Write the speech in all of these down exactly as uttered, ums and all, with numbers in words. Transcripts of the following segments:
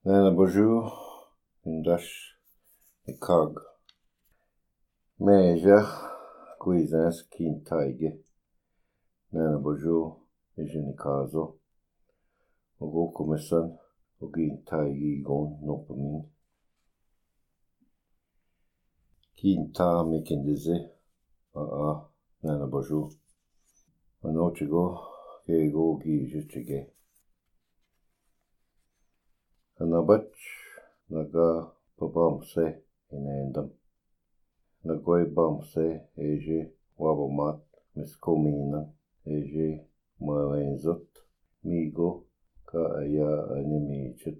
Nana bonjour, Indash Nikag. Meja Guizans Kin Taige. Nana bonjour, Ejenikazo. Ogo Kumesan, Ogin Taigi Gon Nopamin. Kin Ta Mikindize. Ah, Nana bonjour. Anochigo, Gego Gijige. Anabach Naga Pabamse in Endam. Nagoi Bamse Eje Wabamat Miskomina Eje Mawenzot Migo Ka Aya Animichet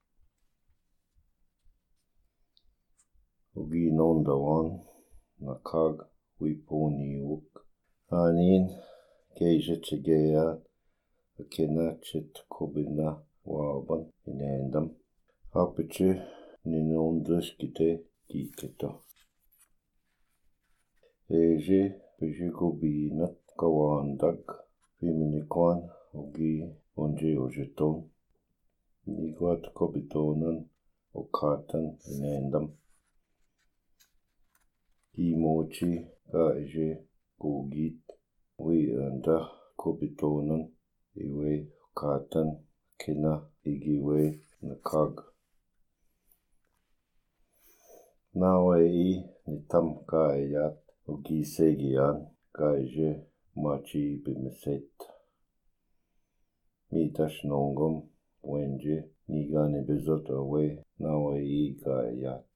Ugi Nondawan Nakag Wiponi Wuk Anin Geje Chigea Akena Chit Kobina Waban in Endam Hapiche Ninondeskite Giketo Eje Pejigobinat Kawandag Fiminikwan Ogi Onje Ojeton Niguat Kobitonan Okatan in Endam Imochi Ka Eje Gogit We Anda Kobitonan Iwe Okatan Kina Igiwe Nakag Nawe I Nitam Ka Eyat Ogi Segian Ka Eje Machi Bimeset Mitash Nongom Wenje Nigani Bezot Away Nawe I Ka Eyat